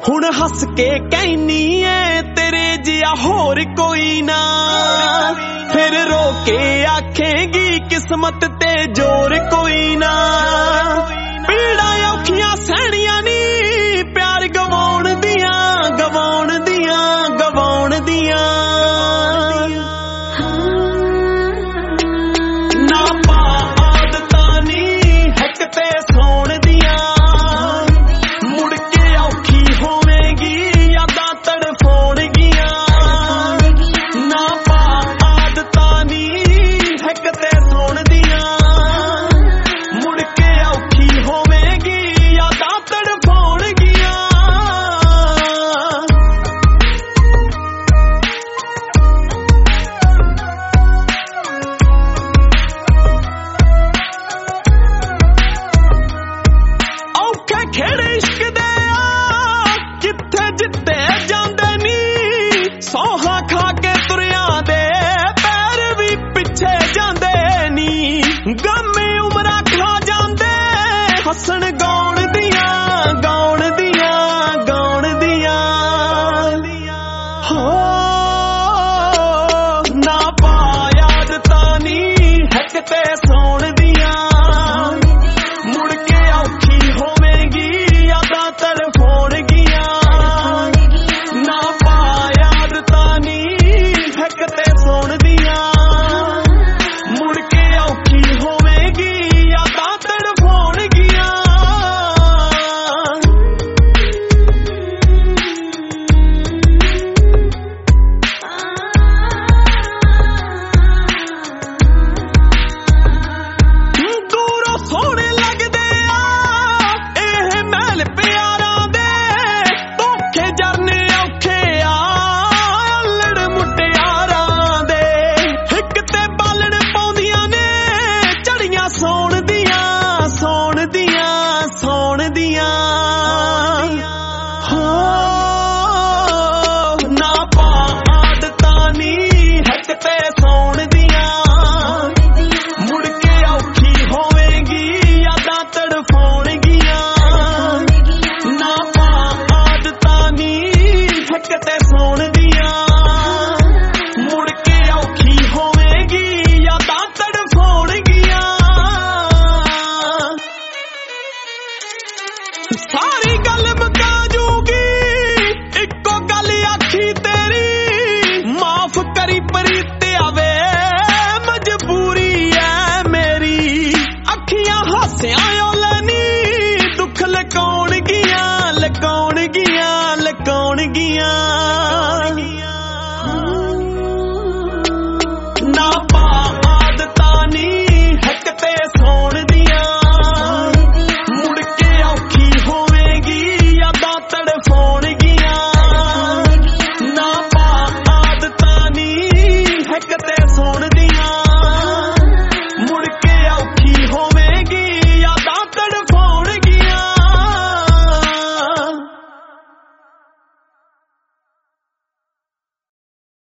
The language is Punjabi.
ਹੁਣ ਹੱਸ ਕੇ ਕਹਿਨੀ ਐ ਤੇਰੇ ਜਿਹਾ ਹੋਰ ਕੋਈ ਨਾ, ਫਿਰ ਰੋ ਕੇ ਆਖੇਗੀ ਕਿਸਮਤ ਤੇ ਜ਼ੋਰ ਕੋਈ ਨਾ। ਪੀੜਾਂ ਔਖੀਆਂ ਸਹਿਣੀਆਂ ਨੀ ਪਿਆਰ ਗਵਾਉਣ ਦੀਆਂ, ਗਵਾਉਣ ਦੀਆਂ, ਗਵਾਉਣ ਦੀਆਂ। ਨਾ ਪਾ ਆਦਤਾਂ ਨੀ ਹੱਕ ਤੇ ਸੌਣ ਦੀਆਂ, ਮੁੜ ਕੇ ਔਖੀ ਹੋਵੇਗੀ ਯਾਦਾਂ ਤੜਫਾਉਣਗੀਆਂ। ਨਾ ਪਾ ਆਦਤਾਂ ਨੀ ਹੱਕ ਤੇ ਸੌਣ ਦੀਆਂ, ਮੁੜ ਕੇ ਔਖੀ ਹੋਵੇਗੀ ਯਾਦਾਂ ਤੜਫਾਉਣਗੀਆਂ। ਔਖੇ ਖੇੜੇ ਇਸ਼ਕ ਦੇ ਆ ਕਿੱਥੇ ਜਿੱਤੇ ਜਾਂਦੇ ਨੀ, ਸੌਹਾਂ ਖਾ ਕੇ ਤੁਰਿਆਂ ਦੇ ਪੈਰ ਵੀ ਪਿੱਛੇ ਜਾਂਦੇ ਨੀ। ਗਮੇ ਉਮਰਾਂ ਖਾ ਜਾਂਦੇ ਹੱਸਣ ਗਾਉਣ ਦੀਆਂ, ਗਾਉਣ ਦੀਆਂ, ਗਾਉਣ ਦੀਆਂ। ਹੋ ਨਾ ਪਾ ਆਦਤਾਂ ਨੀ ਹੱਕ ਤੇ ਸੌਣ ਦੀਆਂ, ਮੁੜ ਕੇ ਔਖੀ ਹੋਵੇਗੀ ਯਾਦਾਂ ਤੜਫਾਉਣਗੀਆਂ। ਨਾ ਪਾ ਆਦਤਾਂ ਨੀ ਹੱਕ ਤੇ ਸੌਣ ਦੀਆਂ, ਮੁੜ ਕੇ ਔਖੀ ਹੋਵੇਗੀ ਯਾਦਾਂ ਤੜਫਾਉਣਗੀਆਂ। ਦੂਰੋਂ ਸੋਹਣੇ ਲੱਗਦੇ ਆ ਇਹ ਮਹਿਲ ਪਿਆਰਾਂ ਦੇ, ਧੋਖੇ ਜਰਨੇ ਔਖੇ ਆ ਅਲੜ ਮੁਟਿਆਰਾਂ ਦੇ। ਹਿੱਕ ਤੇ ਬਾਲਣ ਪਾਉਂਦੀਆਂ ਨੇ ਝੜੀਆਂ ਸੌਣ ਦੀਆਂ, ਸੌਣ ਦੀਆਂ, ਸੌਣ ਦੀਆਂ। ਹੋ ਨਾ ਪਾ ਆਦਤਾਂ ਨੀ ਹੱਕ ਤੇ ਸੌਣ ਦੀਆਂ, ਮੁੜ ਕੇ ਔਖੀ ਹੋਵੇਗੀ ਯਾਦਾਂ ਤੜਫਾਉਣਗੀਆਂ। ਨਾ ਪਾ ਆਦਤਾਂ ਨੀ ਹੱਕ ਤੇ ਸੌਣ ਦੀਆਂ, ਮੁੜ ਕੇ ਔਖੀ ਹੋਵੇਗੀ ਯਾਦਾਂ ਤੜਫਾਉਣਗੀਆਂ। ਸਾਰੀ ਗੱਲ ਮੁਕਾ ਜੂਗੀ ਇੱਕੋ ਗੱਲ ਆਖੀ ਤੇਰੀ, ਮਾਫ ਕਰੀ ਪ੍ਰੀਤਿਆ ਵੇ ਮਜਬੂਰੀ ਐ ਮੇਰੀ। ਅੱਖੀਆਂ ਹਾਸਿਆਂ ਓਲੇ ਨੀ ਦੁੱਖ ਲਕਾਉਣਗੀਆਂ, ਲਕਾਉਣਗੀਆਂ, ਲਕਾਉਣਗੀਆਂ।